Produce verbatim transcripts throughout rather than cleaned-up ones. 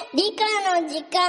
理科の時間。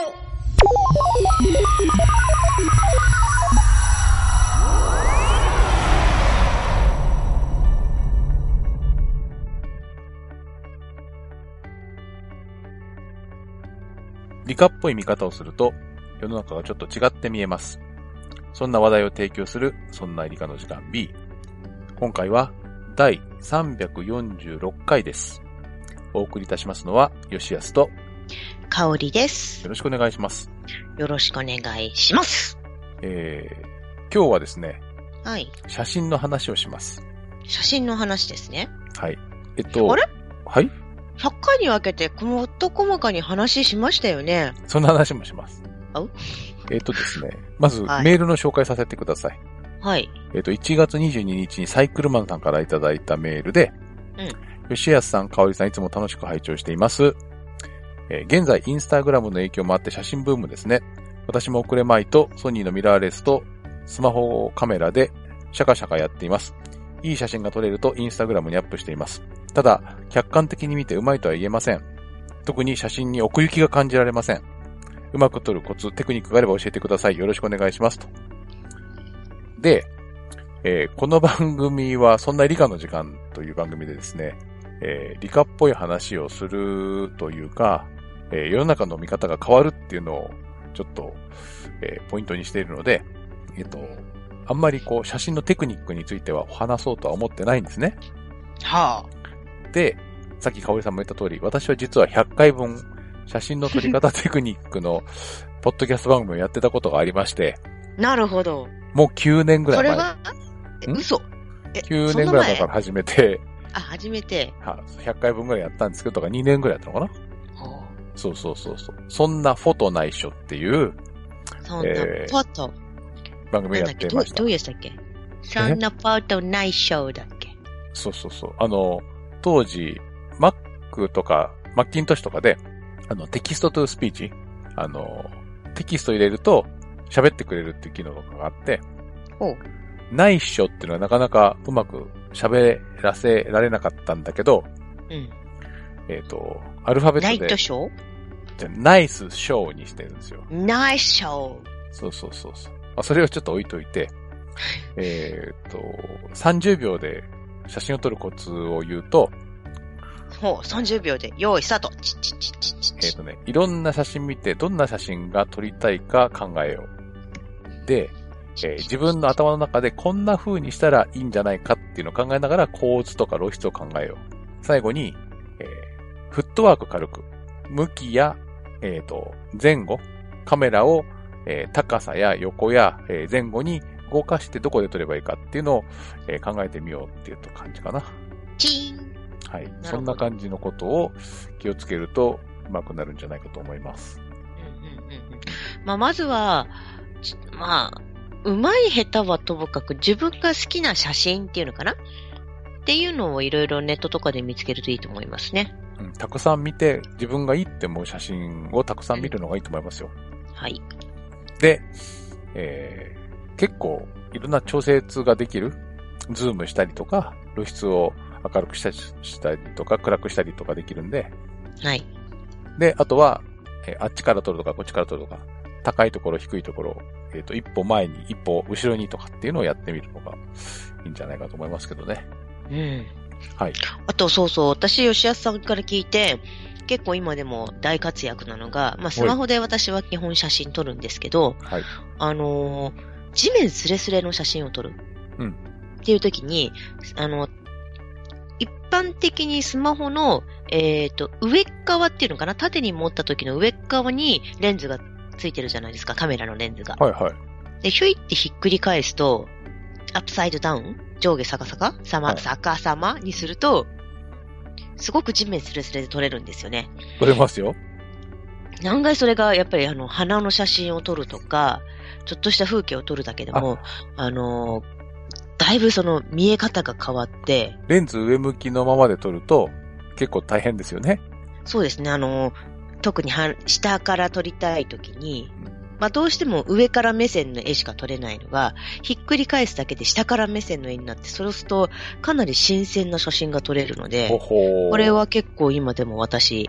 理科っぽい見方をすると世の中がちょっと違って見えます。そんな話題を提供するそんな理科の時間 B。今回はだいさんびゃくよんじゅうろっかいです。お送りいたしますのは吉安と香織です。 よろしくお願いします。 よろしくお願いします。 えー、今日はですね、 はい。 写真の話をします。 写真の話ですね。 はい。えっと、 あれはい。 ひゃっかいに分けて、もっと細かに話しましたよね。 そんな話もします。 あうえっとですね、まず、 はいメールの紹介させてください。 はい。 えっと、いちがつにじゅうににちにサイクルマンさんからいただいたメールで、 うん。 吉安さん、香織さん、いつも楽しく拝聴しています。えー現在、インスタグラムの影響もあって写真ブームですね。私も遅れまいとソニーのミラーレスとスマホカメラでシャカシャカやっています。いい写真が撮れるとインスタグラムにアップしています。ただ、客観的に見てうまいとは言えません。特に写真に奥行きが感じられません。うまく撮るコツ、テクニックがあれば教えてください。よろしくお願いします。と。で、えーこの番組はそんな理科の時間という番組でですね、えー理科っぽい話をするというか、えー世の中の見方が変わるっていうのをちょっと、えーポイントにしているので、えっと、あんまりこう写真のテクニックについては話そうとは思ってないんですね。 はで、さっき香織さんも言った通り、私は実はひゃっかいぶん写真の撮り方テクニックのポッドキャスト番組をやってたことがありまして、 あ。なるほど。 もうきゅうねんぐらい前。 それは、え、 ん嘘。え、 きゅうねんぐらい前から始めて、 あ、初めて。 はひゃっかいぶんぐらいやったんですけど、とかにねんぐらいやったのかな。 ほうそうそうそうそう。そんなフォト内緒っていうそんな、 えーフォト。 番組をやなんだっけどう、 ってましたど。ういうやつだっけそんなフォトないショーだっけそうそうそう。あの、当時、Mac とか、マッキントッシュとかで、あの、テキストトゥースピーチ、あの、テキスト入れると喋ってくれるっていう機能とかがあって、 ほう。 内緒っていうのはなかなかうまく喋らせられなかったんだけど、 うん。 えっと、アルファベナイットで、 トショーじゃナイスショーにしてるんですよ。 ナイスショー。 そうそうそうそう。まあ、それをちょっと置いといて、えっと、さんじゅうびょうで写真を撮るコツを言うと、 ほう、さんじゅうびょうで、用意スタート。チッチッチッチッチッチッえっとね、いろんな写真見て、どんな写真が撮りたいか考えよう。で、えー自分の頭の中でこんな風にしたらいいんじゃないかっていうのを考えながら構図とか露出を考えよう。最後に、えーフットワーク軽く、向きや、えっと、前後、カメラを、えー高さや横や、えー前後に動かしてどこで撮ればいいかっていうのを、えー考えてみようっていう感じかな。 チーン。 はい。 ほどそんな感じのことを気をつけると上手くなるんじゃないかと思います。 うんうんうんうんまあ、まずは、ちまあ、うまい下手はともかく自分が好きな写真っていうのかなっていうのをいろいろネットとかで見つけるといいと思いますね。 うん、たくさん見て自分がいいって思う写真をたくさん見るのがいいと思いますよ。 はい。 で、えー、結構いろんな調節ができる。ズームしたりとか、露出を明るくしたりしたりとか、暗くしたりとかできるんで。 はい。 で、あとは、えーあっちから撮るとか、こっちから撮るとか、高いところ、低いところ、えっと、一歩前に、一歩後ろにとかっていうのをやってみるのがいいんじゃないかと思いますけどね。 うん。 はい。 あと、そうそう、私、吉安さんから聞いて、結構今でも大活躍なのが、まあ、スマホで私は基本写真撮るんですけど、 はい。 あのー地面スレスレの写真を撮る。 うん。 っていう時に、あの、一般的にスマホの、えっと、上側っていうのかな縦に持った時の上側にレンズがついてるじゃないですか、カメラのレンズが。 はいはい。 で、ひょいってひっくり返すと、アップサイドダウン上下逆さかさま、 はい逆さまにすると、すごく地面スレスレで撮れるんですよね。 撮れますよ。 案外それがやっぱりあの、花の写真を撮るとか、ちょっとした風景を撮るだけでも、あのーだいぶその見え方が変わって、 レンズ上向きのままで撮ると結構大変ですよね。 そうですね、あのー特には下から撮りたいときに、まあどうしても上から目線の絵しか撮れないのが、ひっくり返すだけで下から目線の絵になって、そうするとかなり新鮮な写真が撮れるので、 ほほー。 これは結構今でも私、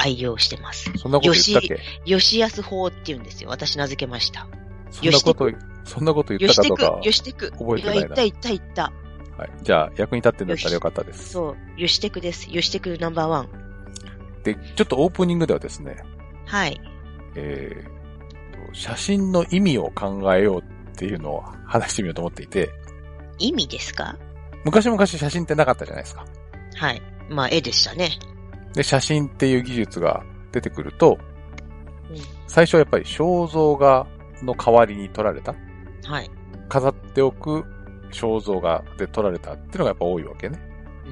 愛用してます。 そんなこと言ったっけ？ よしやす法って言うんですよ。私名付けました。 そんなこと、そんなこと言ったかとか。 よしてく、 覚えてないな。 言った言った言った。 はい。じゃあ、役に立ってんだったらよかったです。 そう。よしてくです。よしてくナンバーワン。 で、ちょっとオープニングではですね。 はい。 えー、写真の意味を考えようっていうのを話してみようと思っていて。 意味ですか？ 昔々写真ってなかったじゃないですか。 はい。まあ、絵でしたね。 で、写真っていう技術が出てくると、 うん、 最初はやっぱり肖像画の代わりに撮られた。 はい。 飾っておく肖像画で撮られたっていうのがやっぱ多いわけね。 うん、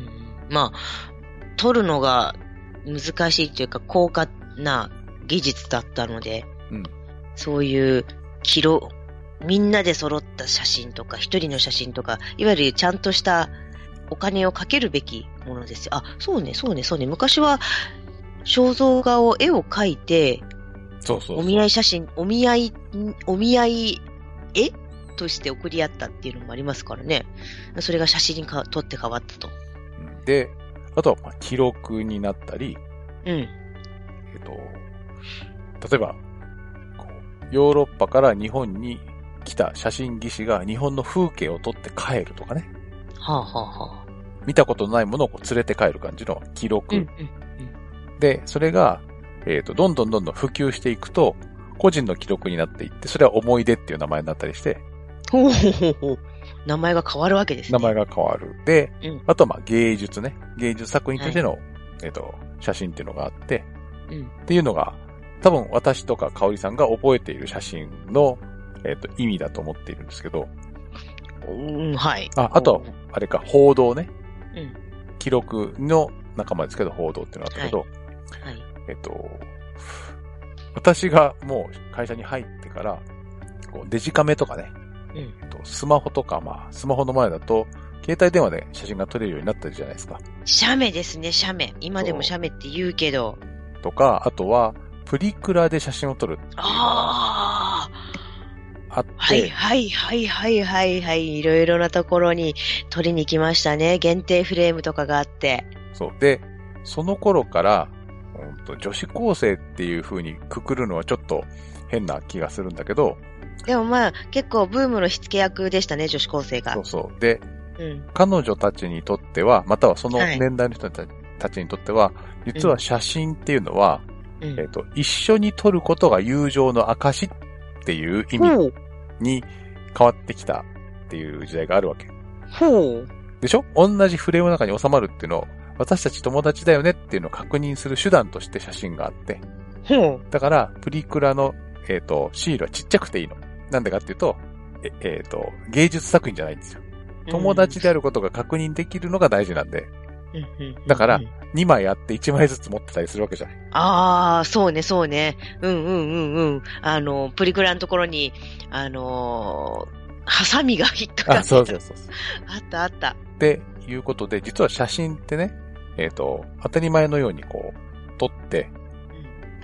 まあ、撮るのが難しいというか高価な技術だったので、うん、そういう記録、みんなで揃った写真とか、一人の写真とか、いわゆるちゃんとしたお金をかけるべきものですよ。あ、そうね、そうね、そうね。昔は肖像画を絵を描いて、 そうそうそう、 お見合い写真、お見合い、お見合い絵として送り合ったっていうのもありますからね。それが写真にか撮って変わったと。 で、あとは記録になったり、 うん。えっと、例えば、こうヨーロッパから日本に来た写真技師が日本の風景を撮って帰るとかね。 はあはあはあ。 見たことのないものをこう連れて帰る感じの記録。 うんうんうん、 で、それが、えっと、どんどんどんどん普及していくと、個人の記録になっていって、それは思い出っていう名前になったりして。 ほうほうほうほう。名前が変わるわけですね。 名前が変わる。で、 うん、 あとはまあ芸術ね。芸術作品としての、はい、えっと、写真っていうのがあって、 うん、 っていうのが、多分私とか香織さんが覚えている写真の、えっと、意味だと思っているんですけど。 うん、はい。 あ、あと、あれか、報道ね。 うん。 記録の仲間ですけど、報道っていうのがあったけど、はい。 はい、 えっと、私がもう会社に入ってから、こうデジカメとかね、 うん、 えっと、スマホとか、まあ、スマホの前だと、携帯電話で写真が撮れるようになったじゃないですか。 写メですね、写メ。今でも写メって言うけど。 とか、あとは、プリクラで写真を撮るっていうのがああって。 はいはいはいはいはいはい。いろいろなところに撮りに来ましたね。限定フレームとかがあって。 そう。で、その頃から、うんと、女子高生っていう風にくくるのはちょっと変な気がするんだけど。 でもまあ、結構ブームの火付け役でしたね、女子高生が。 そうそう。で、 うん、 彼女たちにとっては、またはその年代の人たちにとっては、はい、実は写真っていうのは、うん、えっと、一緒に撮ることが友情の証っていう意味に変わってきたっていう時代があるわけ。 ほう。 でしょ？同じフレームの中に収まるっていうのを、私たち友達だよねっていうのを確認する手段として写真があって。 ほう。 だから、プリクラの、えっと、シールはちっちゃくていいの。なんでかっていうと、え、えっと、芸術作品じゃないんですよ。友達であることが確認できるのが大事なんで。だから、にまいあっていちまいずつ持ってたりするわけじゃない。 ああ、そうね、そうね。うんうんうんうん。あの、プリクラのところに、あのー、ハサミが引っかかってた。 あ、そうそうそうそう。 あったあった。 っていうことで、実は写真ってね、えっと、当たり前のようにこう、撮って、うん、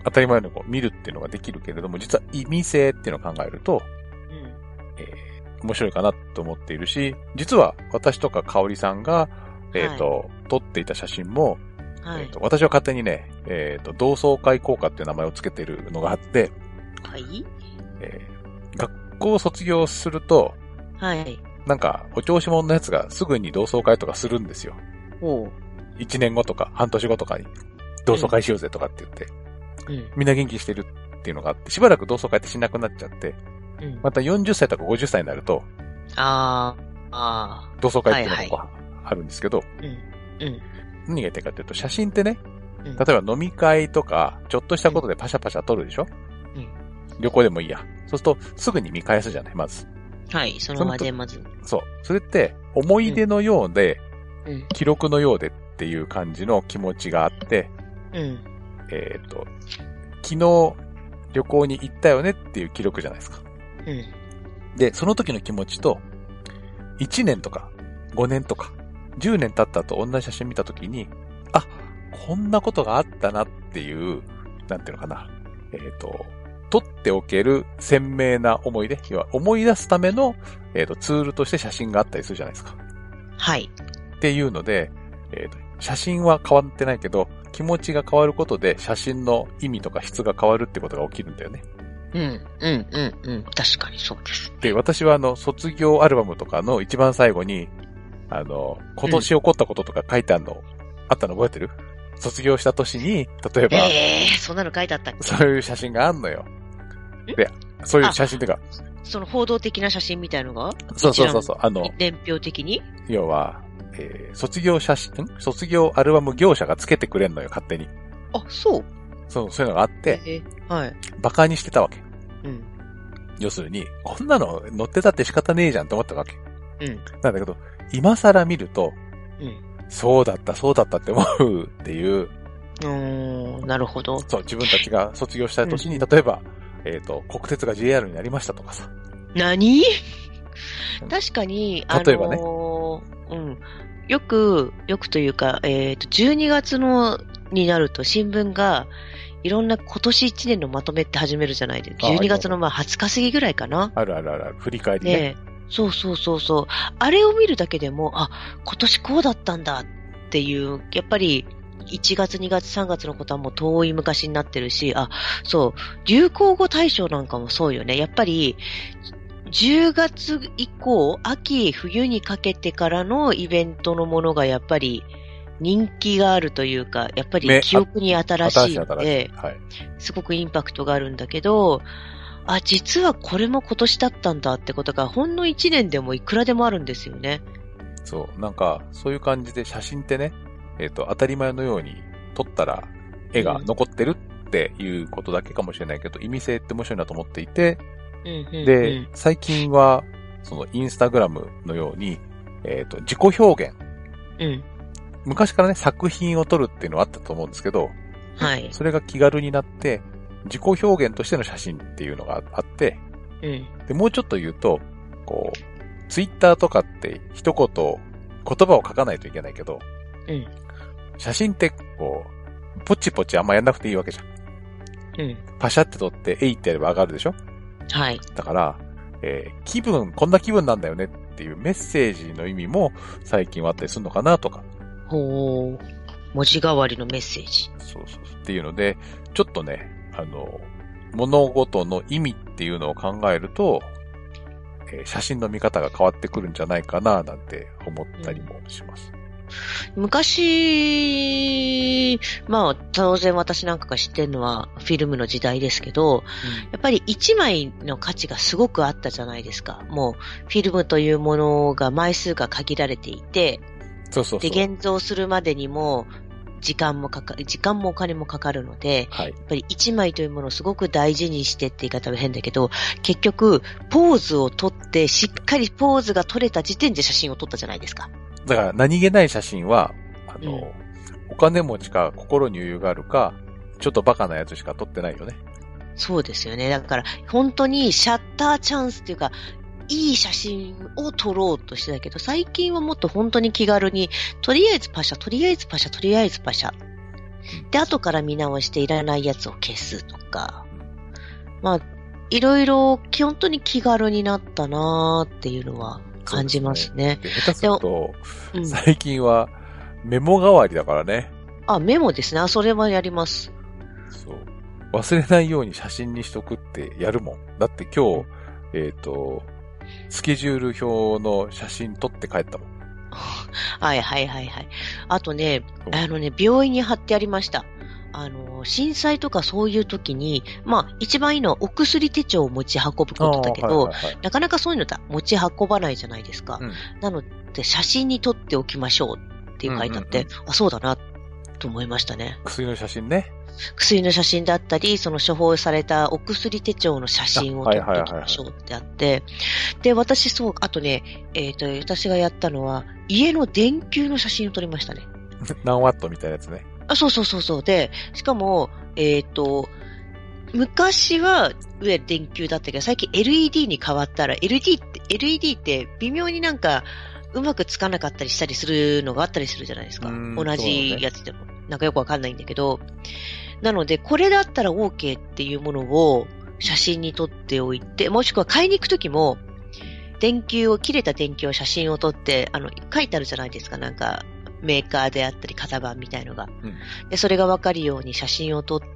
当たり前のようにこう見るっていうのができるけれども、実は意味性っていうのを考えると、 うんえー、面白いかなと思っているし、実は私とか香織さんが、えっ、ー、と、はい、撮っていた写真も、 はい、 えーと、私は勝手にね、えっ、ー、と、同窓会効果っていう名前をつけているのがあって、 はい。 えー、学校を卒業すると、 はい。 なんか、お調子者のやつがすぐに同窓会とかするんですよ。 おう。 一年後とか、半年後とかに、同窓会しようぜとかって言って、 うん、 みんな元気してるっていうのがあって、しばらく同窓会ってしなくなっちゃって、 うん、 またよんじゅっさいとかごじゅっさいになると、 ああ、ああ。 同窓会っていうのが、はいはい、あるんですけど、 うんうん、 何が言ってるかというと、写真ってね、 うん、 例えば飲み会とか、ちょっとしたことでパシャパシャ撮るでしょ、 うん、 旅行でもいいや。そうすると、すぐに見返すじゃない、まず。 はい、その場でまず。 そう。それって、思い出のようで、 うん、 記録のようでっていう感じの気持ちがあって、 うん、 えっと、昨日旅行に行ったよねっていう記録じゃないですか。 うん、 で、その時の気持ちと、いちねんとかごねんとかじゅうねん経った後同じ写真見た時に、あ、こんなことがあったなっていう、なんていうのかな。えっと、撮っておける鮮明な思い出、要は思い出すための、えっと、ツールとして写真があったりするじゃないですか。 はい。 っていうので、えっと、写真は変わってないけど、 気持ちが変わることで写真の意味とか質が変わるってことが起きるんだよね。 うん、うん、うん、うん。確かにそうです。 で、私はあの、卒業アルバムとかの一番最後に、あの、今年起こったこととか書いてあるの、うん、あったの覚えてる？卒業した年に、例えば。 ええー、そんなの書いてあったっけ？ そういう写真があんのよ。で、そういう写真というか。 その報道的な写真みたいのが？ そうそうそうそう。あの、 年表的に？ 要は、えー、卒業写真、ん卒業アルバム業者がつけてくれんのよ、勝手に。 あ、そう？ そう、そういうのがあって、 えー、はい。 バカにしてたわけ。 うん。 要するに、こんなの載ってたって仕方ねえじゃんって思ったわけ。 うん。 なんだけど、今更見ると、 うん。 そうだった、そうだったって思うっていう。 うーん、なるほど。 そう、自分たちが卒業した年に、うん、例えば、えっと、国鉄が ジェイアール になりましたとかさ。 何？確かに、 例えばね。 あのー、うん。よく、よくというか、えっと、じゅうにがつの、になると新聞が、いろんな今年いちねんのまとめって始めるじゃないですか。じゅうにがつのまあはつか過ぎぐらいかな。 あるあるあるある。振り返りね。ね、 そうそうそうそう。あれを見るだけでも、あ、今年こうだったんだっていう、やっぱり、いちがつ、にがつ、さんがつのことはもう遠い昔になってるし、あ、そう、流行語大賞なんかもそうよね。やっぱり、じゅうがつ以降、秋、冬にかけてからのイベントのものがやっぱり人気があるというか、やっぱり記憶に新しいので、はい、すごくインパクトがあるんだけど、あ、実はこれも今年だったんだってことが、ほんのいちねんでもいくらでもあるんですよね。 そう、なんか、そういう感じで写真ってね、えっと、当たり前のように撮ったら絵が残ってるっていうことだけかもしれないけど、うん、意味性って面白いなと思っていて、 うんうんうん、 で、最近は、そのインスタグラムのように、えっと、自己表現。 うん。 昔からね、作品を撮るっていうのはあったと思うんですけど、 はい。 それが気軽になって、自己表現としての写真っていうのがあって、 うん。 で、もうちょっと言うと、こう、ツイッターとかって一言、言葉を書かないといけないけど、 うん。 写真って、こう、ポチポチあんまやんなくていいわけじゃん。 うん。 パシャって撮って、えいってやれば上がるでしょ？ はい。 だから、えー、気分、こんな気分なんだよねっていうメッセージの意味も最近はあったりするのかなとか。 ほー。文字代わりのメッセージ。 そうそう。っていうので、ちょっとね、あの、物事の意味っていうのを考えると、えー、写真の見方が変わってくるんじゃないかななんて思ったりもします。 うん、昔、まあ、当然私なんかが知ってるのはフィルムの時代ですけど、うん、やっぱり一枚の価値がすごくあったじゃないですか。もう、フィルムというものが枚数が限られていて、 そうそうそう。 で、現像するまでにも、時間もかか、時間もお金もかかるので、はい、やっぱり一枚というものをすごく大事にしてって言い方は変だけど、結局、ポーズを撮って、しっかりポーズが撮れた時点で写真を撮ったじゃないですか。 だから何気ない写真は、あの、うん、お金持ちか心に余裕があるか、ちょっとバカなやつしか撮ってないよね。 そうですよね。だから、本当にシャッターチャンスっていうか、いい写真を撮ろうとしてたけど、最近はもっと本当に気軽に、とりあえずパシャ、とりあえずパシャ、とりあえずパシャ。で、後から見直していらないやつを消すとか。まあ、いろいろ、本当に気軽になったなーっていうのは感じますね。 で、下手すると、うん、最近はメモ代わりだからね。 あ、メモですね。あ、それはやります。 そう。忘れないように写真にしとくってやるもん。だって今日、えっと、スケジュール表の写真撮って帰ったもん。 はいはいはいはい。あとね、あのね、病院に貼ってありました。あの、震災とかそういう時に、まあ、一番いいのはお薬手帳を持ち運ぶことだけど、はいはいはい、なかなかそういうのだ持ち運ばないじゃないですか。うん、なので、写真に撮っておきましょうっていう書いてあって、うんうんうん、あ、そうだな、と思いましたね。 薬の写真ね。 薬の写真だったり、その処方されたお薬手帳の写真を撮っておきましょうってあって、で、私そう、あとね、えっと、私がやったのは、家の電球の写真を撮りましたね。 何ワットみたいなやつね。 あ、そうそうそうそう。で、しかも、えっと、昔は上電球だったけど、最近 エルイーディー に変わったら、エルイーディー って、エルイーディー って微妙になんか、うまくつかなかったりしたりするのがあったりするじゃないですか。同じやつでも。なんかよくわかんないんだけど、なので、これだったら OK っていうものを写真に撮っておいて、もしくは買いに行くときも、電球を、切れた電球を写真を撮って、あの、書いてあるじゃないですか、なんか、 メーカーであったり型番みたいのが。 うん、 で、それがわかるように写真を撮って、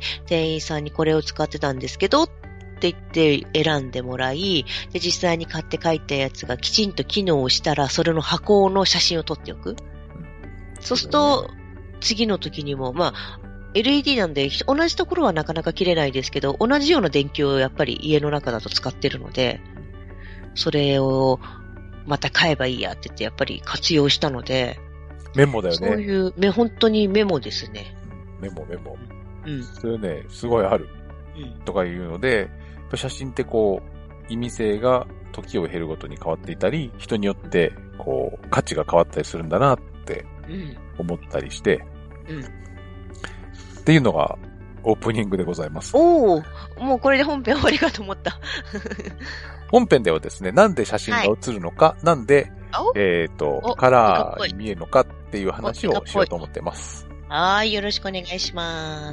店員さんにこれを使ってたんですけど、って言って選んでもらい、で、実際に買って帰ったやつがきちんと機能したら、それの箱の写真を撮っておく。うん、そうすると、次の時にも、まあ、エルイーディー なんで、同じところはなかなか切れないですけど、同じような電球をやっぱり家の中だと使ってるので、それをまた買えばいいやって言って、やっぱり活用したので、 メモだよね。 そういう、め、本当にメモですね。 メモメモ。 うん。 それね、すごいある。うん。とかいうので、写真ってこう、意味性が時を経るごとに変わっていたり、人によって、こう、価値が変わったりするんだなって思ったりして、うん。うん、っていうのが、オープニングでございます。 おお、もうこれで本編終わりかと思った。 本編ではですね、なんで写真が写るのか、はい、なんで、えっ、ー、と、カラーに見えるのかっていう話をしようと思ってます。 はい、よろしくお願いします。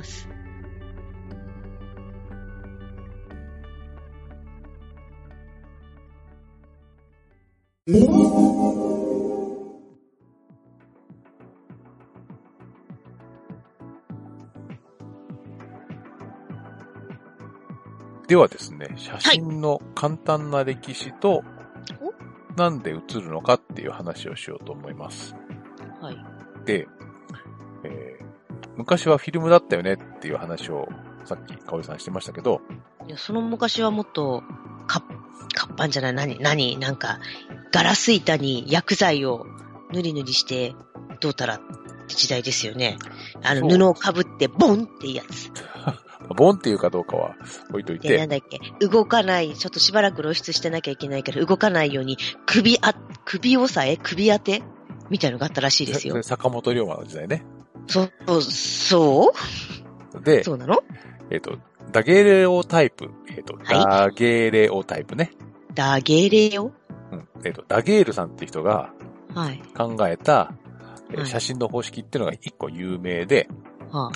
ではですね、写真の簡単な歴史と、はい、なんで写るのかっていう話をしようと思います。 はい。 で、えー、昔はフィルムだったよねっていう話をさっきかおりさんしてましたけど、 いや、その昔はもっと、か、活版じゃない、何、何、なんか、ガラス板に薬剤を塗り塗りして、どうたらって時代ですよね。あの、布をかぶって、ボンってやつ。 ボンっていうかどうかは置いといて。 で、なんだっけ、動かない、ちょっとしばらく露出してなきゃいけないから、動かないように、首あ、首押さえ首当てみたいなのがあったらしいですよ。 それ坂本龍馬の時代ね。 そう、そうで、 そうなのえっ、ー、と、ダゲレオタイプ。えっ、ー、と、はい、ダゲレオタイプね。 ダゲレオうん。えっ、ー、と、ダゲールさんっていう人が考えた、はい、写真の方式っていうのが一個有名で、はい、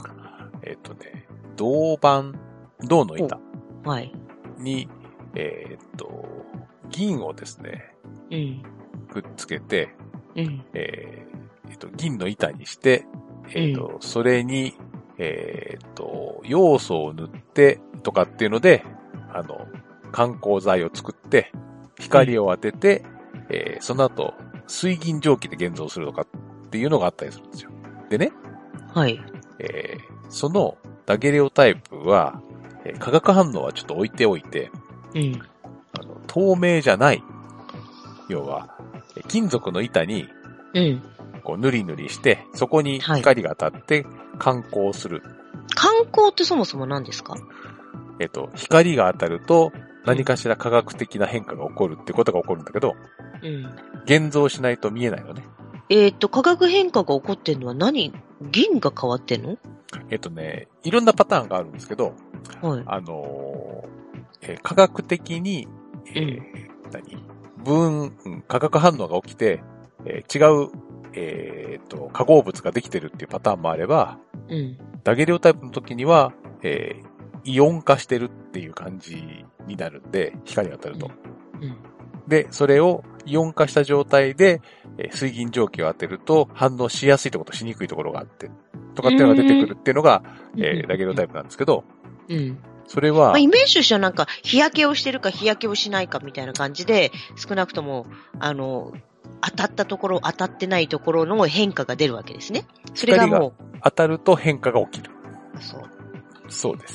えっ、とね、銅板、銅の板に、はい、えっ、と、銀をですね、うん、くっつけて、うんえーえー、と銀の板にして、えっ、と、うん、それに、えっ、と、要素を塗ってとかっていうので、あの、観光剤を作って、光を当てて、うんえー、その後、水銀蒸気で現像するとかっていうのがあったりするんですよ。でね、 はい。 えー、そのダゲレオタイプは、えー、化学反応はちょっと置いておいて、うん、あの透明じゃない、要は、金属の板に、うん、こう塗り塗りして、そこに光が当たって観光する。はい、 観光ってそもそも何ですか？ えっと、光が当たると何かしら化学的な変化が起こるってことが起こるんだけど、うん、現像しないと見えないのね。 えっと、化学変化が起こってんのは何？銀が変わってんの？ えっとね、いろんなパターンがあるんですけど、はい、あのーえー、化学的に、えーうん、何分、化学反応が起きて、えー、違う、えー、と化合物ができてるっていうパターンもあれば、うん、ダゲレオタイプの時には、えー、イオン化してるっていう感じになるんで、光が当たると。うんうん、で、それをイオン化した状態で、えー、水銀蒸気を当てると反応しやすいところとしにくいところがあって、とかっていうのが出てくるっていうのが、えー、ダゲレオタイプなんですけど、うん、それは、 まあ、イメージとしてはなんか日焼けをしてるか日焼けをしないかみたいな感じで、少なくとも、あの、当たったところ、当たってないところの変化が出るわけですね。それがもう。 光が当たると変化が起きる。 そう。 そうです。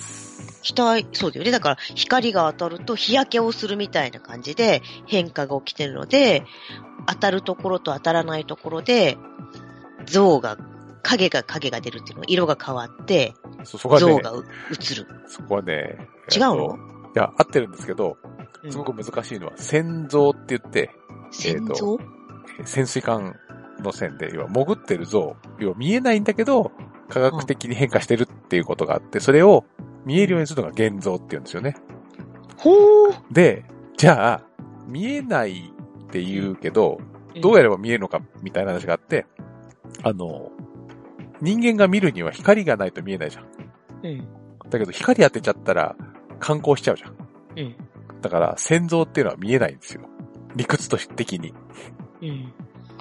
光、そうだよね。だから光が当たると日焼けをするみたいな感じで変化が起きてるので、当たるところと当たらないところで、像が、影が影が出るっていうの、色が変わって、そそこはね、像が映る。 そこはね、 違うの？ いや、合ってるんですけど、すごく難しいのは、潜像って言って、 潜像？ えー、潜水艦の線で、要は潜ってる像、要は見えないんだけど、科学的に変化してるっていうことがあって、それを見えるようにするのが現像って言うんですよね。 ほー。 で、じゃあ、見えないって言うけど、どうやれば見えるのかみたいな話があって、あの、人間が見るには光がないと見えないじゃん。うん。だけど光当てちゃったら観光しちゃうじゃん。うん。だから潜像っていうのは見えないんですよ。理屈と的に。うん。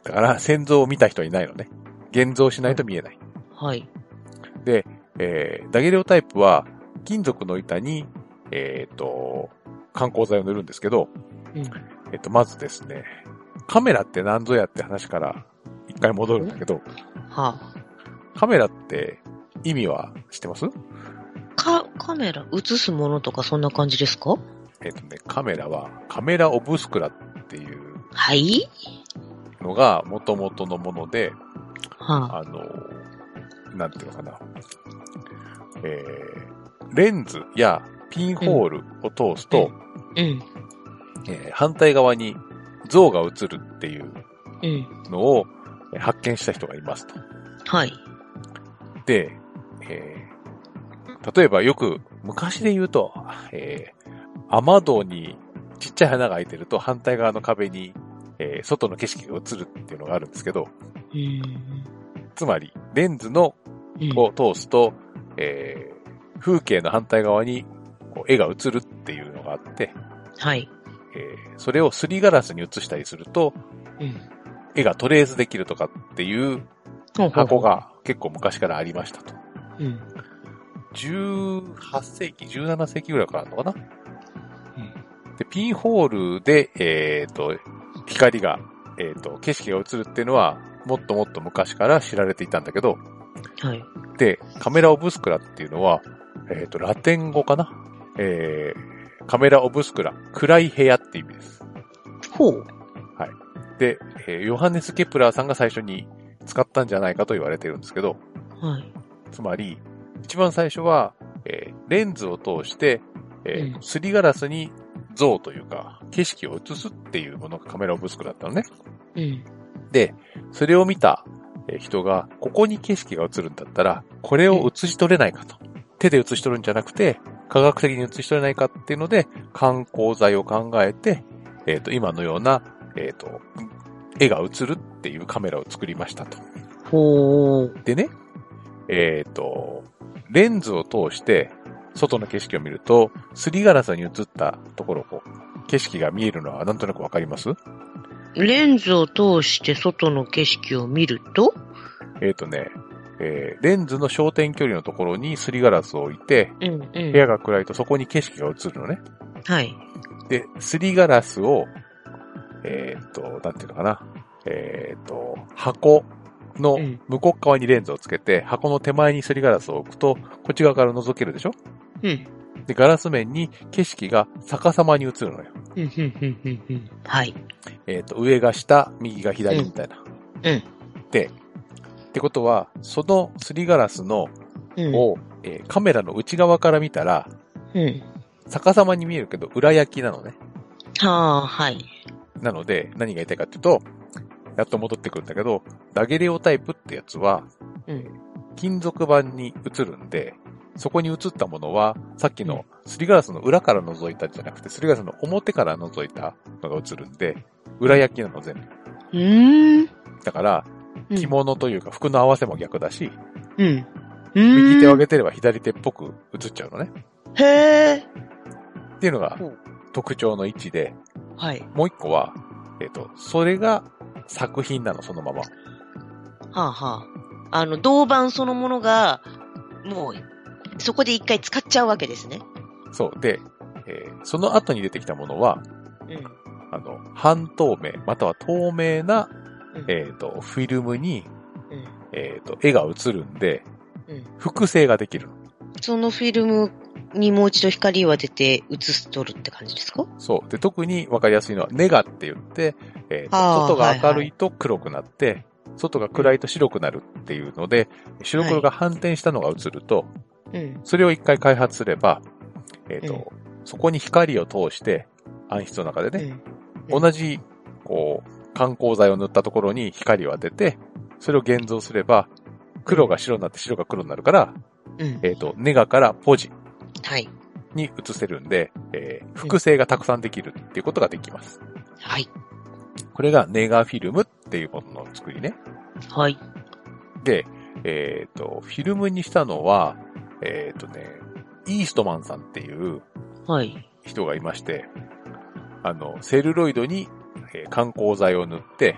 だから先像を見た人いないのね。現像しないと見えない。 はい。 で、えー、ダゲレオタイプは金属の板に、えっと、観光剤を塗るんですけど、 うん、 えっと、まずですね、カメラって何ぞやって話から一回戻るんだけど、 はあ、 カメラって意味は知ってます？ か、カメラ映すものとかそんな感じですか？ えっとね、カメラはカメラオブスクラっていうはいのが元々のもので、 はあ、 あの、なんていうのかな、えー、レンズやピンホールを通すと、 うんうんえー、反対側に像が映るっていうのを発見した人がいますと。 はい。 で、えー、例えばよく昔で言うと、えー、雨戸にちっちゃい花が開いてると反対側の壁に、えー、外の景色が映るっていうのがあるんですけど、 うん、 つまりレンズのを通すと、えー、風景の反対側にこう絵が映るっていうのがあって、 はい。 えー、それをすりガラスに映したりすると、うん、絵がトレースできるとかっていう箱が結構昔からありましたと。うん、じゅうはっせいき、じゅうななせいきぐらいからあるのかな、うん、で、ピンホールで、えっと、光が、えっと、景色が映るっていうのは、もっともっと昔から知られていたんだけど、 はい。 で、カメラオブスクラっていうのは、えっと、ラテン語かな、えー、カメラオブスクラ、暗い部屋って意味です。 ほう。 はい。で、えー、ヨハネス・ケプラーさんが最初に使ったんじゃないかと言われているんですけど、 はい。 つまり、一番最初は、えー、レンズを通して、えーうん、すりガラスに像というか、景色を映すっていうものがカメラオブスクラだったのね。うん。で、それを見た人が、ここに景色が映るんだったら、これを映し取れないかと。うん、手で映し取るんじゃなくて、科学的に映し取れないかっていうので、観光剤を考えて、えっと、今のような、えっと、絵が映るっていうカメラを作りましたと。 ほー。 でね、えっと、レンズを通して、外の景色を見ると、すりガラスに映ったところ、こう、景色が見えるのはなんとなくわかります？ レンズを通して外の景色を見ると？ えっとね、えー、レンズの焦点距離のところにすりガラスを置いて、 うんうん、 部屋が暗いとそこに景色が映るのね。 はい。 で、すりガラスを、えっと、なんていうのかな、えっと、箱の向こう側にレンズをつけて、うん、箱の手前にすりガラスを置くと、こっち側から覗けるでしょ？うん。で、ガラス面に景色が逆さまに映るのよ。 うん、うん、うん、うん。はい。 えっと、上が下、右が左みたいな。 うん。うん、 で、ってことは、そのすりガラスの、うん、を、えー、カメラの内側から見たら、うん。逆さまに見えるけど、裏焼きなのね。 はあ、はい。 なので、何が言いたいかっていうと、やっと戻ってくるんだけど、ダゲレオタイプってやつは、うん、金属板に映るんで、そこに映ったものは、さっきのすりガラスの裏から覗いたんじゃなくて、すりガラスの表から覗いたのが映るんで、裏焼きなの全部。 うーん。 だから、着物というか服の合わせも逆だし、 うん。 右手を上げてれば左手っぽく映っちゃうのね。 へー。 っていうのが特徴の位置で、 はい。 もう一個は、えっと、それが作品なの、そのまま。はあはあ。あの、銅板そのものが、もう、そこで一回使っちゃうわけですね。 そう。で、えー、その後に出てきたものは、うん、あの、半透明、または透明な、うん、えっと、フィルムに、うん、えっと、絵が映るんで、うん、複製ができる。 そのフィルムにもう一度光を当てて映し取るって感じですか？ そう。で、特にわかりやすいのは、ネガって言って、えーと、外が明るいと黒くなって、はいはい、外が暗いと白くなるっていうので、白黒が反転したのが映ると、はい、それを一回開発すれば、えっと、うん、そこに光を通して、暗室の中でね、うん、同じ、こう、観光剤を塗ったところに光を当てて、それを現像すれば、黒が白になって白が黒になるから、うん、えっと、ネガからポジに移せるんで、えー、複製がたくさんできるっていうことができます。 はい。 これがネガフィルムっていうものの作りね。 はい。 で、えっと、フィルムにしたのは、えっとね、イーストマンさんっていう人がいまして、はい、あの、セルロイドに、えー、観光剤を塗って、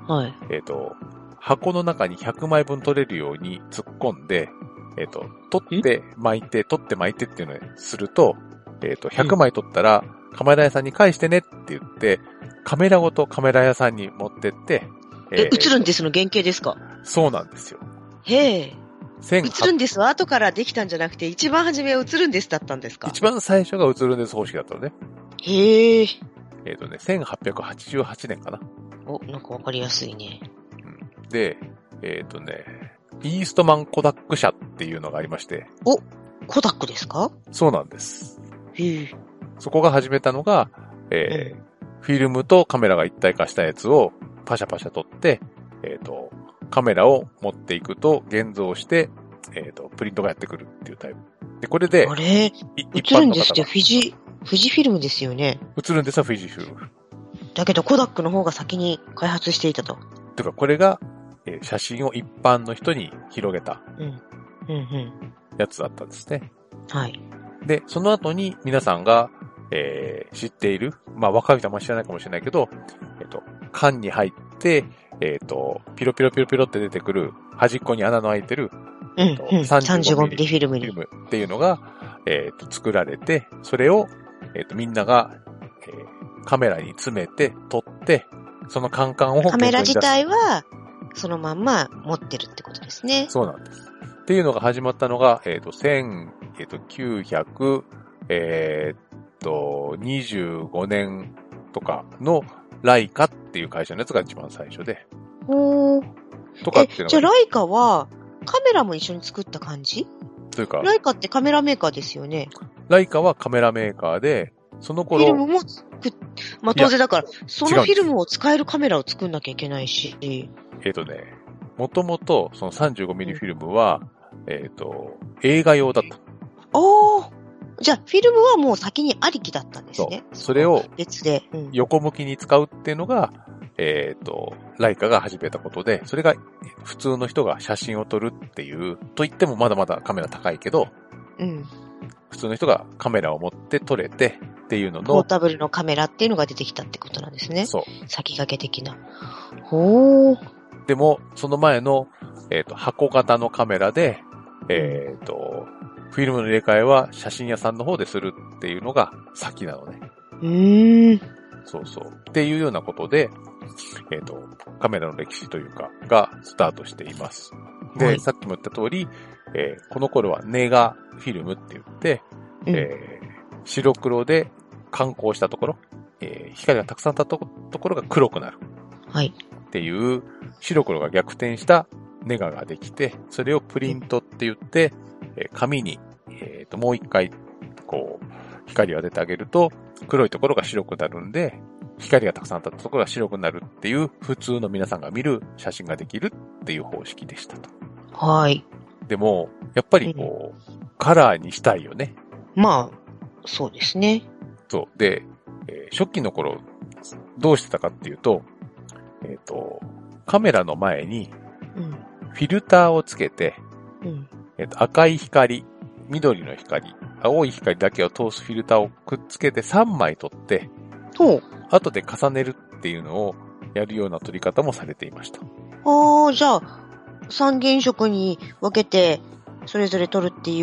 はい。 えっと、箱の中にひゃくまいぶん取れるように突っ込んで、えっと、取って巻いて、取って巻いてっていうのをすると、えっと、ひゃくまい取ったら、カメラ屋さんに返してねって言って、カメラごとカメラ屋さんに持ってって、 え、え映るんですの原型ですか？ そうなんですよ。 へえ。映るんですは後からできたんじゃなくて、一番初めは映るんですだったんですか？ 一番最初が映るんです方式だったのね。 へえ。 えっとね、せんはっぴゃくはちじゅうはちねんかな。 お、なんかわかりやすいね。 うん、で、えっとね、イーストマンコダック社っていうのがありまして。 お、コダックですか？ そうなんです。 へえ。 そこが始めたのが、えーうん、フィルムとカメラが一体化したやつをパシャパシャ撮って、えっと、カメラを持っていくと現像して、えっと、プリントがやってくるっていうタイプ。で、これで、 あれ映るんですって、フィジ、フジフィルムですよね。 映るんですよ、フィジフィルム。 だけど、コダックの方が先に開発していたと。 てか、これが、えー、写真を一般の人に広げた、 うん。うんうん。 やつだったんですね。 はい。 で、その後に皆さんが、えー、知っている、まあ若い人はあんま知らないかもしれないけど、えっと、缶に入って、えっと、ピロピロピロピロって出てくる、端っこに穴の開いてる、 うん、うん、さんじゅうごミリフィルムに。 フィルムっていうのが、えっと、作られて、それを、えっと、みんなが、えー、カメラに詰めて、撮って、そのカンカンをカメラ自体は、そのまんま持ってるってことですね。 そうなんです。っていうのが始まったのが、えっと、千、えっと、きゅうひゃく、えー、っと、にじゅうごねんとかのライカっていう会社のやつが一番最初で。 おー。 とかっていうのが。 じゃあライカはカメラも一緒に作った感じ？ というか。 ライカってカメラメーカーですよね。 ライカはカメラメーカーで、その頃。 フィルムも作っ、まあ、当然だから、そのフィルムを使えるカメラを作んなきゃいけないし。 えっとね、もともとその さんじゅうごミリ フィルムは、えっと、映画用だった。 おー。じゃあ、フィルムはもう先にありきだったんですね。 そう。それを、 別で、 横向きに使うっていうのが、えっと、ライカが始めたことで、それが普通の人が写真を撮るっていう、と言ってもまだまだカメラ高いけど、 うん。 普通の人がカメラを持って撮れてっていうのの。 ポータブルのカメラっていうのが出てきたってことなんですね。 そう。 先駆け的な。ほー。 でも、その前の、えっと、箱型のカメラで、えっと、フィルムの入れ替えは写真屋さんの方でするっていうのが先なのね。 うーん。 そうそう。っていうようなことで、えっと、カメラの歴史というか、がスタートしています。で、はい、さっきも言った通り、えー、この頃はネガフィルムって言って、うん、えー、白黒で観光したところ、えー、光がたくさん当たったところが黒くなる。 はい。 っていう、白黒が逆転したネガができて、それをプリントって言って、えー、紙に、えーと、もう一回、こう、光を当ててあげると、黒いところが白くなるんで、光がたくさん当たったところが白くなるっていう、普通の皆さんが見る写真ができるっていう方式でしたと。 はい。 でも、やっぱりこう、うん、カラーにしたいよね。 まあ、そうですね。 そう。で、えー、初期の頃、どうしてたかっていうと、えっと、カメラの前に、フィルターをつけて、 うん、 えっと、赤い光、緑の光、青い光だけを通すフィルターをくっつけてさんまい撮って、後で重ねるっていうのをやるような撮り方もされていました。 ああ、じゃあ、三原色に分けて、それぞれ撮るっていう。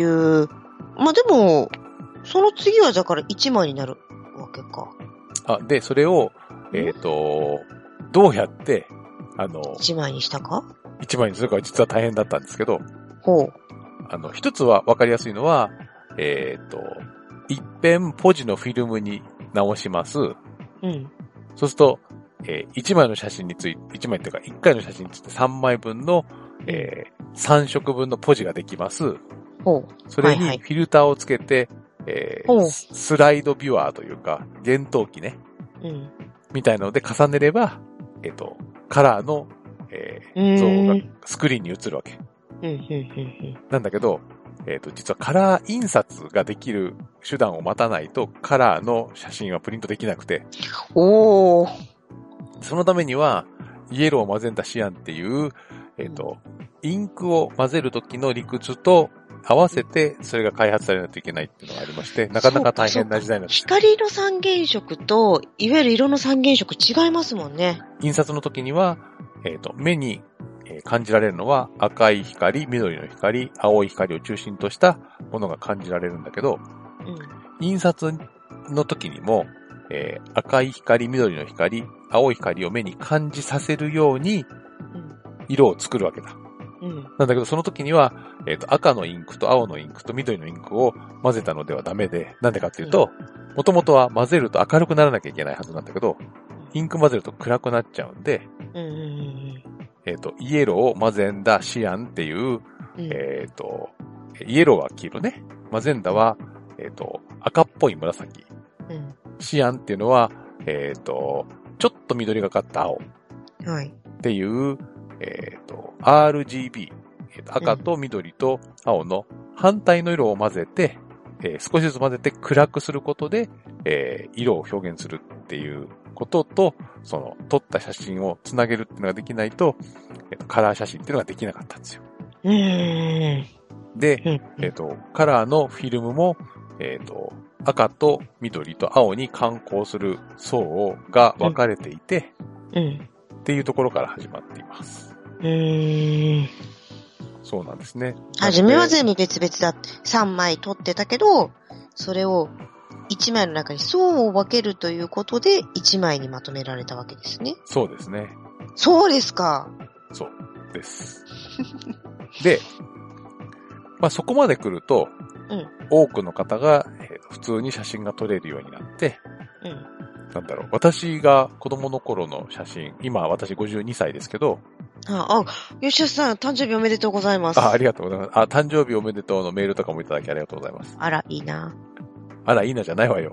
まあ、でも、その次はだからいちまいになるわけか。 あ、で、それを、えっと、どうやって、あの、 いちまいにしたか ? いちまいにするかは実は大変だったんですけど、 ほう。 あの、一つは分かりやすいのは、えっと、一遍ポジのフィルムに直します。 うん。 そうすると、えー、いちまいの写真について、いちまいっていうかいっかいの写真についてさんまいぶんの、えー、さん色分のポジができます。 ほう。 それにフィルターをつけて、えー、スライドビュアーというか、幻灯機ね。 うん。 みたいなので重ねれば、えっと、カラーの、えー、像がスクリーンに映るわけ。 うん、うん、うん。 なんだけど、えっと、実はカラー印刷ができる手段を待たないと、カラーの写真はプリントできなくて。 おー。 そのためには、イエローマゼンタシアンっていう、えっと、インクを混ぜるときの理屈と合わせて、それが開発されないといけないっていうのがありまして、なかなか大変な時代なんです。 光の三原色と、いわゆる色の三原色違いますもんね。 印刷の時には、 えっと、目に感じられるのは赤い光、緑の光、青い光を中心としたものが感じられるんだけど、うん、印刷の時にも、えー、赤い光、緑の光、青い光を目に感じさせるように色を作るわけだ。うん、なんだけど、その時には、えっと、赤のインクと青のインクと緑のインクを混ぜたのではダメで、なんでかっていうと、もともとは混ぜると明るくならなきゃいけないはずなんだけど、インク混ぜると暗くなっちゃうんで、うんうんうん、えっと、イエロー、マゼンダ、シアンっていう、うん、えっと、イエローは黄色ね。マゼンダは、えっと、赤っぽい紫。うん、シアンっていうのは、えっと、ちょっと緑がかった青。はい。っていう、えっと、アールジービー、えーと、赤と緑と青の反対の色を混ぜて、えー、少しずつ混ぜて暗くすることで、えー、色を表現するっていうことと、その、撮った写真をつなげるっていうのができないと、えっと、カラー写真っていうのができなかったんですよ。うーん。で、えっと、カラーのフィルムも、えっと、赤と緑と青に観光する層が分かれていて、うん。うん、っていうところから始まっています。うーん。そうなんですね。 はじめは全部別々だって、さんまい撮ってたけど、それをいちまいの中に層を分けるということでいちまいにまとめられたわけですね。 そうですね。 そうですか。 そうです。で、まあそこまで来ると、うん、多くの方が、えー、普通に写真が撮れるようになって、うん、なんだろう、私が子供の頃の写真、今私ごじゅうにさいですけど、 あ、あ、吉田さん、誕生日おめでとうございます。 あ、ありがとうございます。あ、誕生日おめでとうのメールとかもいただきありがとうございます。 あら、いいな。 あら、いいなじゃないわよ。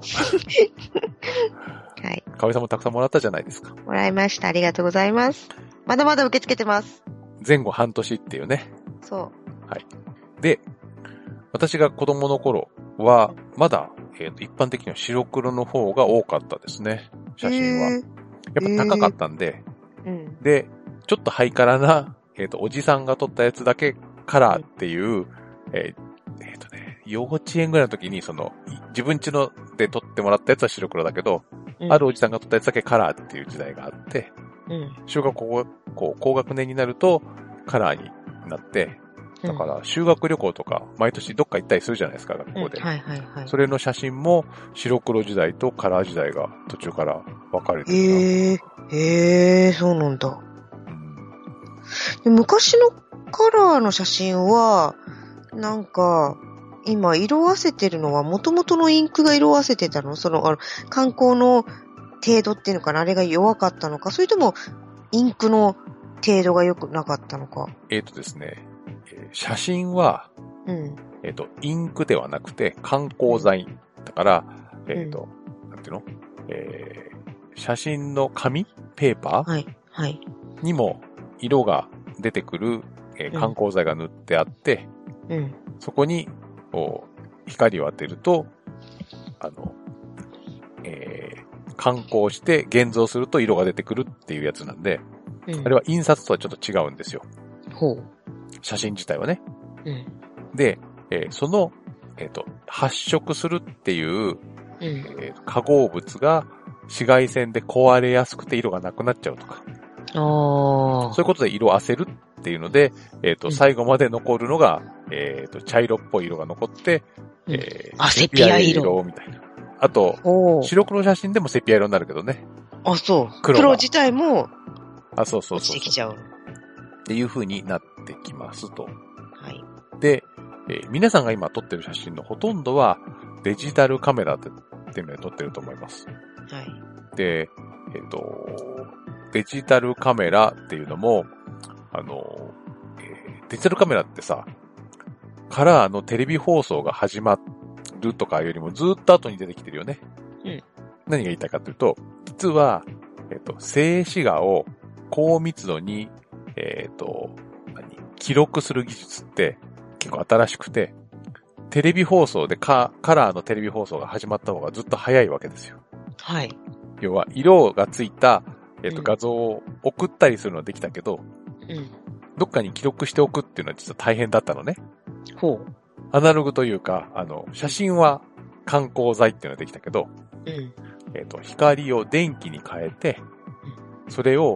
はい。かおりさんもたくさんもらったじゃないですか。 もらいました。ありがとうございます。まだまだ受け付けてます。 前後半年っていうね。 そう。 はい。で、私が子供の頃は、まだ、えーと、一般的には白黒の方が多かったですね。写真は。やっぱ高かったんで。うん、で、ちょっとハイカラな、えっと、おじさんが撮ったやつだけカラーっていう、うん、えー、えーとね、幼稚園ぐらいの時に、その、自分家ので撮ってもらったやつは白黒だけど、うん、あるおじさんが撮ったやつだけカラーっていう時代があって、うん、小学校、こう、高学年になるとカラーになって、だから修学旅行とか毎年どっか行ったりするじゃないですか、学校で。うん、はいはいはい。それの写真も白黒時代とカラー時代が途中から分かれてる。 へえー、へえー、そうなんだ。で昔のカラーの写真は、なんか、今色あせてるのは元々のインクが色あせてたの？その、あの、観光の程度っていうのかな？あれが弱かったのか？それとも、インクの程度が良くなかったのか？ えっとですね、写真は、うん、えっと、インクではなくて、観光剤。だから、えっと、うん、なんていうの？えー、写真の紙？ペーパー？はい。はい。にも、色が出てくる、えー、観光剤が塗ってあって、うん、そこにこう光を当てると、あの、えー、観光して現像すると色が出てくるっていうやつなんで、うん、あれは印刷とはちょっと違うんですよ。ほう。写真自体はね。うん、で、えー、その、えっと、発色するっていう、うんえー、化合物が紫外線で壊れやすくて色がなくなっちゃうとか。そういうことで色あせるっていうので、えっと、最後まで残るのが、えっと、茶色っぽい色が残って、 うん、えー、あ、セピア色。 みたいな。あと、白黒写真でもセピア色になるけどね。 あ、そう。黒自体も、 あ、そうそうそうそう。 落ちてきちゃう。 っていう風になってきますと。はい。で、えー、皆さんが今撮ってる写真のほとんどは、デジタルカメラっていうので撮ってると思います。はい。で、えっと、デジタルカメラっていうのも、あの、えー、デジタルカメラってさ、カラーのテレビ放送が始まるとかよりもずっと後に出てきてるよね。うん。何が言いたいかというと、実は、えっと、静止画を高密度に、えっと、何、記録する技術って結構新しくて、テレビ放送でカ、カラーのテレビ放送が始まった方がずっと早いわけですよ。はい。要は、色がついたえっと、画像を送ったりするのはできたけど、うん、どっかに記録しておくっていうのは実は大変だったのね。ほう。アナログというか、あの、写真は観光剤っていうのはできたけど、うん、えっと、光を電気に変えて、それを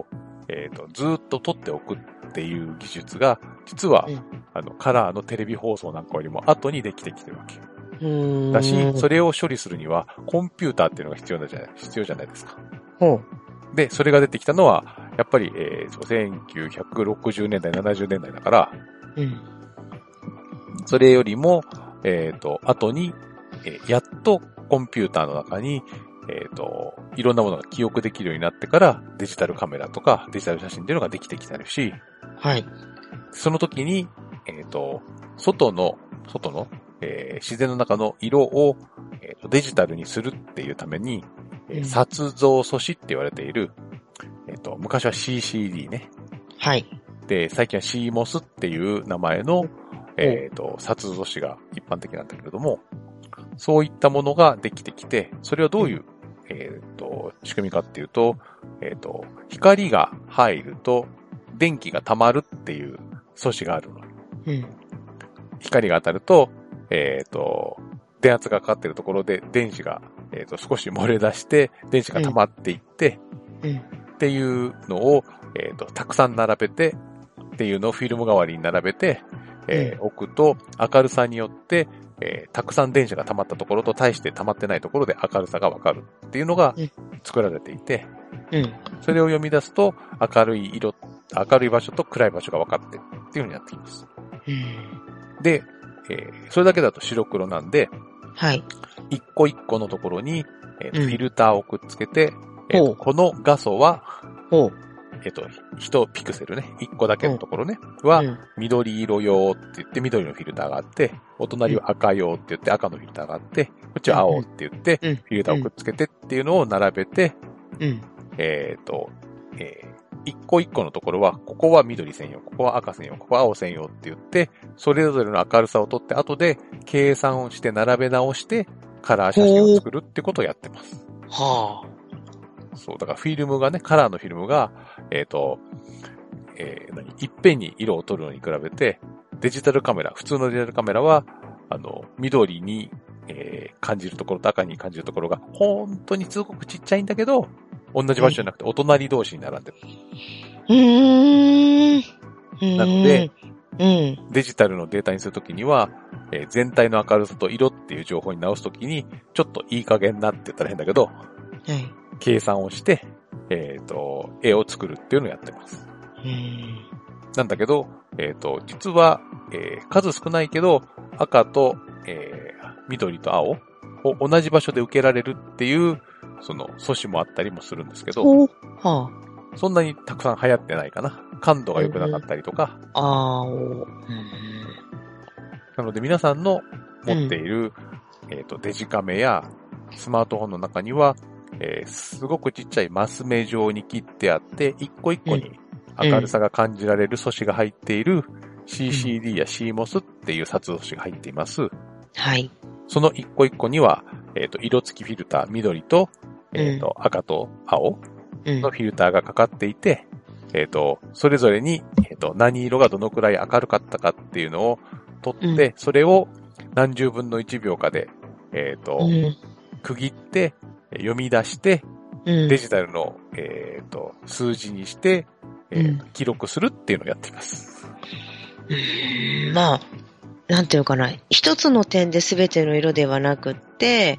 えっと、ずーっと撮っておくっていう技術が、実は、 うん、 あの、カラーのテレビ放送なんかよりも後にできてきてるわけ。 うーんだし、それを処理するには、コンピューターっていうのが必要なんじゃない、必要じゃないですか。 ほう。 で、それが出てきたのは、やっぱり、えー、せんきゅうひゃくろくじゅうねんだい、ななじゅうねんだいだから、 うん。 それよりも、えっと、後に、えーやっとコンピューターの中に、えっと、いろんなものが記憶できるようになってから、デジタルカメラとかデジタル写真っていうのができてきたるし、 はい。 その時に、えっと、外の、外の、えー自然の中の色を、えーとデジタルにするっていうために、えーうん撮像素子って言われている、えっと、昔は シーシーディー ね。 はい。 で、最近は シーモス っていう名前の、えっと、撮像子が一般的なんだけれども、そういったものができてきて、それはどういう、えっと、仕組みかっていうと、えっと、光が入ると電気が溜まるっていう素子があるの。 うん。 光が当たると、えっと、電圧がかかっているところで電子が、えっと、少し漏れ出して、電子が溜まっていって、 うん。 っていうのを、えっと、たくさん並べて、っていうのをフィルム代わりに並べて、えー置くと、明るさによって、えーたくさん電子が溜まったところと対して溜まってないところで明るさがわかるっていうのがうん作られていて、 うん。 それを読み出すと、明るい色、明るい場所と暗い場所が分かってるっていう風になってきます。 うん。 で、えーそれだけだと白黒なんで、 はい。 一個一個のところに、えーとうんフィルターをくっつけて、えーとほうこの画素は、 ほう。 えっ、と、一ピクセルね、一個だけのところね、は、 うん。 緑色用って言って緑のフィルターがあって、お隣は赤用って言って赤のフィルターがあって、こっちは青って言って、 うん。 フィルターをくっつけてっていうのを並べて、 うん。 えっ、と、えー一個一個のところは、ここは緑専用、ここは赤専用、ここは青専用って言って、それぞれの明るさをとって、後で計算をして並べ直して、カラー写真を作るってことをやってます。 はそう、だからフィルムがね、カラーのフィルムが、えっ、と、えー何いっぺんに色を撮るのに比べて、デジタルカメラ、普通のデジタルカメラは、あの、緑に、えー感じるところと赤に感じるところが、本当にすごくちっちゃいんだけど、同じ場所じゃなくて、お隣同士に並んでる。 あ。うーん。 なので、 うん。 デジタルのデータにするときには、えー全体の明るさと色っていう情報に直すときに、ちょっといい加減なって言ったら変だけど、 はい。 計算をして、えっ、と、絵を作るっていうのをやってます。 うん。 なんだけど、えっ、と、実は、えー数少ないけど、赤と、えー緑と青を同じ場所で受けられるっていう、その素子もあったりもするんですけど、 ほう。はそんなにたくさん流行ってないかな。感度が良くなかったりとか。 あ。ああ、おうん。 なので皆さんの持っている、えっ、と、デジカメやスマートフォンの中には、えーすごくちっちゃいマス目状に切ってあって、一個一個に明るさが感じられる素子が入っている シーシーディー や シーモス っていう撮像子が入っています。 はい。 その一個一個には、えっ、と、色付きフィルター、緑と、えっ、と、赤と青うんの。フィルターがかかっていて、えっ、と、それぞれに、えっ、と、何色がどのくらい明るかったかっていうのを取って、 うんそれを何十分のいちびょうかで、えっ、と、 うん。 区切って、読み出して、 うん。 デジタルの、えっ、と、数字にして、えーうん記録するっていうのをやっています。 うーんまあ、なんていうのかな。一つの点で全ての色ではなくって、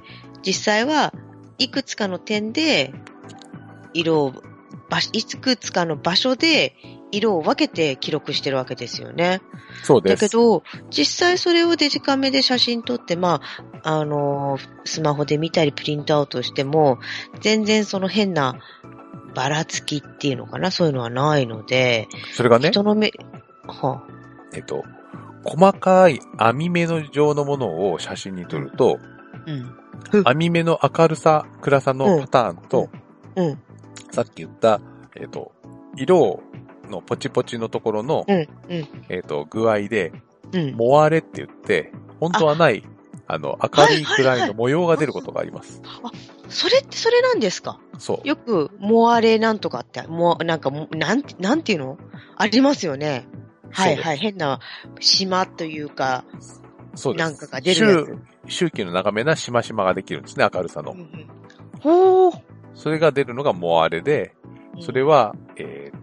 実際はいくつかの点で色を、ばいくつかの場所で色を分けて記録してるわけですよね。 そうです。 だけど、実際それをデジカメで写真撮って、まあ、あの、スマホで見たりプリントアウトしても、全然その変なばらつきっていうのかな、そういうのはないので、 それがね、 人の目、はえっ、と、細かい網目の状のものを写真に撮ると、 うん。 網目の明るさ、暗さのパターンと、 うん。 さっき言った、えっ、と、色のポチポチのところの、 うん。うん。 えっ、と、具合で、 うん。 モワレって言って、本当はない、あの、明るいくらいの模様が出ることがあります。 それってそれなんですか？ そう。 よく、モアレなんとかって、もう、なんかもう、なんて、なんていうのありますよね。はいはい。変な島というか、 そうです。 なんかが出るやつ。 周期の長めなしましまができるんですね、明るさの。 うんうん、ほー。 それが出るのがモアレで、それは、えっ、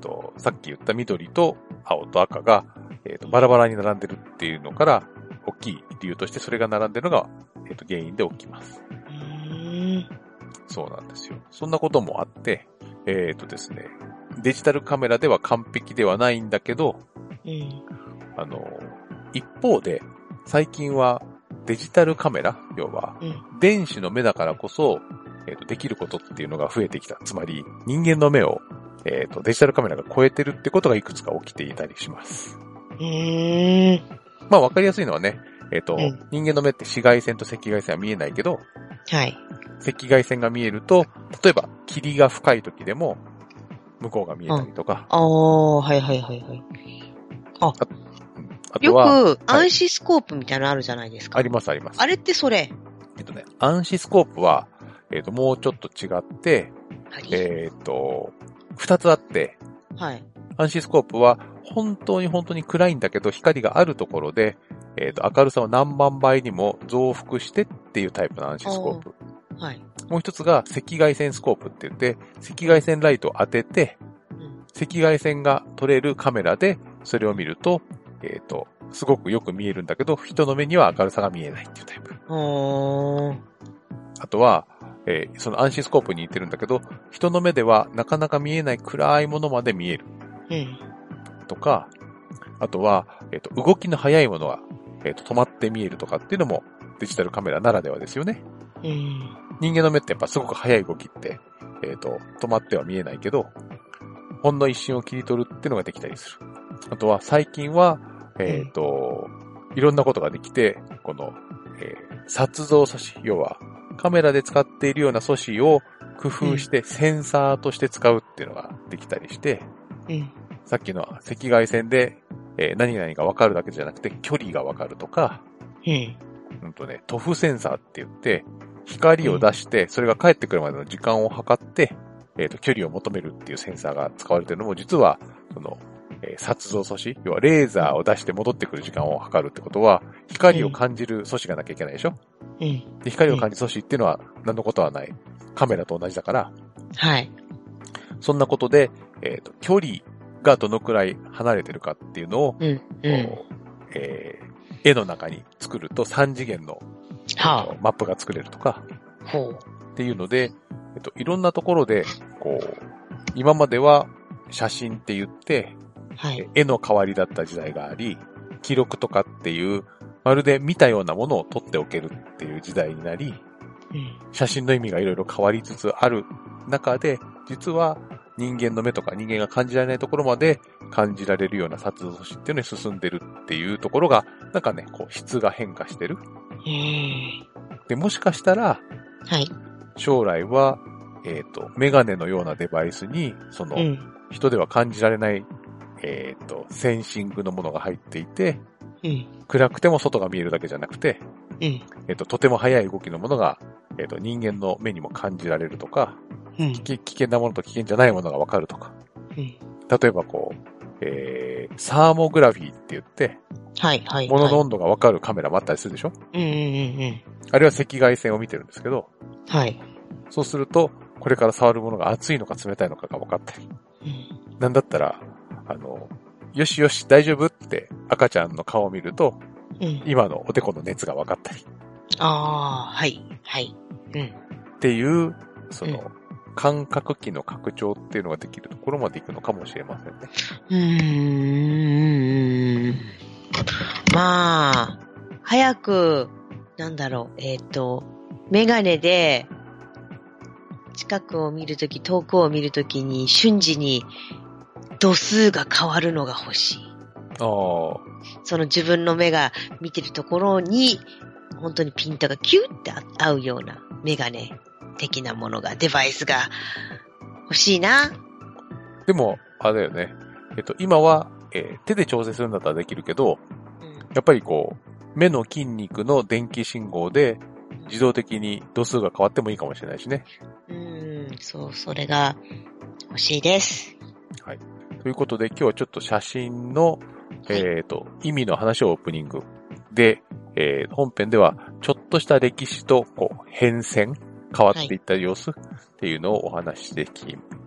と、さっき言った緑と青と赤が、えっと、バラバラに並んでるっていうのから、大きい理由としてそれが並んでるのが、えっと、原因で起きます。 うーん。 そうなんですよ。そんなこともあって、えっとですね、デジタルカメラでは完璧ではないんだけど、 うん。 あの、一方で、最近はデジタルカメラ、要は、 うん。 電子の目だからこそ、えっと、できることっていうのが増えてきた。つまり、人間の目を、えっと、デジタルカメラが超えてるってことがいくつか起きていたりします。 うーん。 まあ、わかりやすいのはね、えっと、 うん、 人間の目って紫外線と赤外線は見えないけど、 はい。 赤外線が見えると、例えば、霧が深い時でも、向こうが見えたりとか。 ああ、はいはいはいはい。あ、 あ、あよとは、 く暗視スコープみたいなのあるじゃないですか。 ありますあります。 あれってそれ。 えっとね、暗視スコープは、えっと、もうちょっと違って、 はい。 えっと、二つあって、 はい。 暗視スコープは、本当に本当に暗いんだけど、光があるところで、えっと、明るさを何万倍にも増幅してっていうタイプの暗視スコープ。 はい。 もう一つが赤外線スコープって言って、赤外線ライトを当てて、 うん、 赤外線が撮れるカメラで、それを見ると、えっと、すごくよく見えるんだけど、人の目には明るさが見えないっていうタイプ。 おー。 あとは、えーその暗視スコープに似てるんだけど、人の目ではなかなか見えない暗いものまで見える。 うん。 とか、あとは、えっと、動きの速いものが、えっと、止まって見えるとかっていうのもデジタルカメラならではですよね。 うん。 人間の目ってやっぱすごく速い動きって、えっと、止まっては見えないけど、ほんの一瞬を切り取るっていうのができたりする。あとは最近は、えっと、いろんなことができて、この、えー撮像素子、要はカメラで使っているような素子を工夫してセンサーとして使うっていうのができたりして、 うん。 さっきの赤外線で、えー何々がわかるだけじゃなくて距離がわかるとか、 うん。 うんとね、塗布センサーって言って、光を出して、それが返ってくるまでの時間を測って、えっと、距離を求めるっていうセンサーが使われているのも、実は、その、えー撮像素子、要はレーザーを出して戻ってくる時間を測るってことは、光を感じる素子がなきゃいけないでしょ、 うん。 で、光を感じる素子っていうのは何のことはない。カメラと同じだから、 はい。 そんなことで、えっと、距離がどのくらい離れてるかっていうのを、 うん。うん。 こうえー絵の中に作るとさん次元の、 はマップが作れるとか、 あ。ほう。 っていうので、えっと、いろんなところで、こう、今までは写真って言って、 はい。 絵の代わりだった時代があり、記録とかっていう、まるで見たようなものを撮っておけるっていう時代になり、 うん。 写真の意味がいろいろ変わりつつある中で、実は人間の目とか人間が感じられないところまで感じられるような撮像素子っていうのに進んでるっていうところが、なんかね、こう質が変化してる。 うん。 で、もしかしたら、 はい。 将来は、えっと、メガネのようなデバイスに、その、 うん。 人では感じられない、えっと、センシングのものが入っていて、 うん。 暗くても外が見えるだけじゃなくて、 うん。 えっと、とても速い動きのものが、えっと、人間の目にも感じられるとか、 うん。 危危険なものと危険じゃないものがわかるとか。 うん。 例えばこう、えー、サーモグラフィーって言って、 はい。はい。 物の温度がわかるカメラもあったりするでしょ、 うん。うん。うん。 あれは赤外線を見てるんですけど、 はい。 そうすると、これから触るものが熱いのか冷たいのかが分かったり。 うん。 なんだったら、あの、よしよし大丈夫って赤ちゃんの顔を見ると、 うん。 今のおでこの熱が分かったり。 ああ、はい。はい。うん。 っていう、その、 うん感覚器の拡張っていうのができるところまで行くのかもしれませんね。 うーん。まあ、早く、なんだろう、えっと、メガネで、近くを見るとき、遠くを見るときに、瞬時に度数が変わるのが欲しい。 ああ。 その自分の目が見てるところに、本当にピントがキュッて合うようなメガネ的なものが、デバイスが欲しいな。 でも、あれだよね。えっと、今は、えー手で調整するんだったらできるけど、 うんやっぱりこう、目の筋肉の電気信号で自動的に度数が変わってもいいかもしれないしね。 うーん、そう、それが欲しいです。 はい。ということで今日はちょっと写真の、えっと、意味の話をオープニングで、えー本編ではちょっとした歴史とこう変遷、変わっていった様子っていうのをお話ししてき、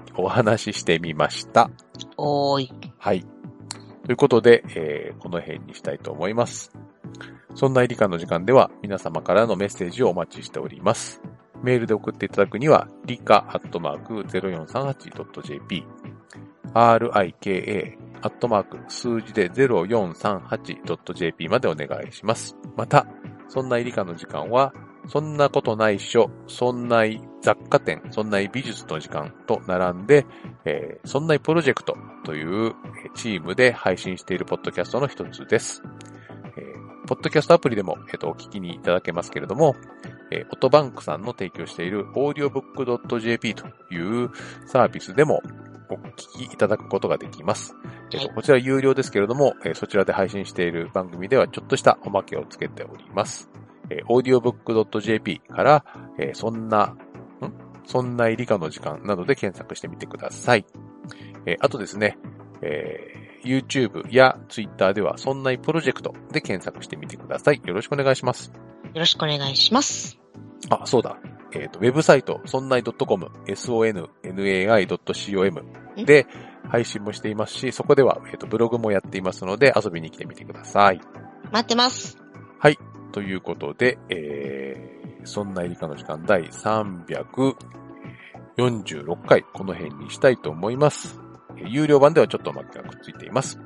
お話ししてみました。 おーい。 はい。ということで、えー、この辺にしたいと思います。そんな理科の時間では皆様からのメッセージをお待ちしております。メールで送っていただくには、リカアットマーク ゼロよんさんはちドットジェーピー、アールアイケーエー アットマーク数字で ゼロよんさんはちドットジェーピー までお願いします。また、そんな理科の時間は、そんなことないっしょ、そんない雑貨店、そんない美術の時間と並んで、えー、そんないプロジェクトというチームで配信しているポッドキャストの一つです。えー、ポッドキャストアプリでも、えー、とお聞きにいただけますけれども、えー、オトバンクさんの提供している オーディオブックドットジェーピー というサービスでもお聞きいただくことができます。えーと、こちら有料ですけれども、えー、そちらで配信している番組ではちょっとしたおまけをつけております。えー、オーディオブックドットジェーピー から、えー、そんな、んそんな理科の時間などで検索してみてください。えー、あとですね、えー、YouTube や Twitter ではそんないプロジェクトで検索してみてください。よろしくお願いします。 よろしくお願いします。 あ、そうだ。えっと、ウェブサイト、そんない .com、ソンナイ ドットコム で配信もしていますし、そこでは、えっと、ブログもやっていますので、遊びに来てみてください。 待ってます。 はい。ということで、えー、そんな理科の時間第さんびゃくよんじゅうろっかい、この辺にしたいと思います。有料版ではちょっとおまけがくっついています。はい。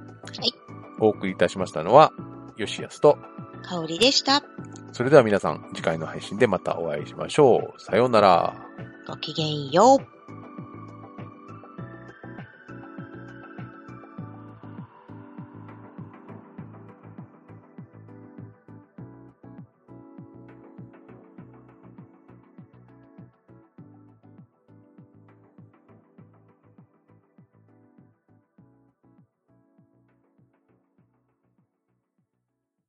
お送りいたしましたのは、よしやすと、 かおりでした。 それでは皆さん、次回の配信でまたお会いしましょう。さようなら。 ごきげんよう。